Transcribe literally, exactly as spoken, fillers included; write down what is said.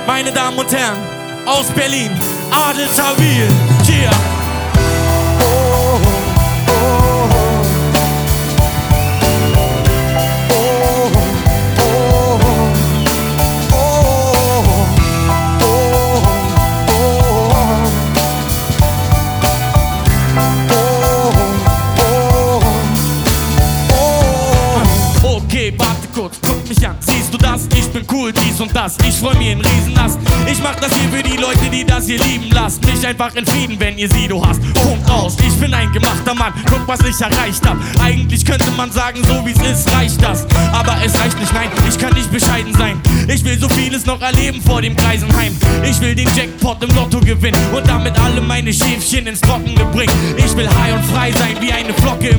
Meine Damen und Herren, aus Berlin, Adel Tawil, yeah. Oh, oh, oh. Okay, warte kurz, guck mich an, siehst du das? Ich bin cool, dies und das, ich freu mir einen Riesenast. Ich mach das hier für die Leute, die das hier lieben. Lasst mich einfach in Frieden, wenn ihr Sido hasst. Punkt aus, ich bin ein gemachter Mann, guck, was ich erreicht hab. Eigentlich könnte man sagen, so wie's ist, reicht das. Aber es reicht nicht, nein, ich kann nicht bescheiden sein. Ich will so vieles noch erleben vor dem Greisenheim. Ich will den Jackpot im Lotto gewinnen und damit alle meine Schäfchen ins Trockene bringen. Ich will high und frei sein wie eine Flocke im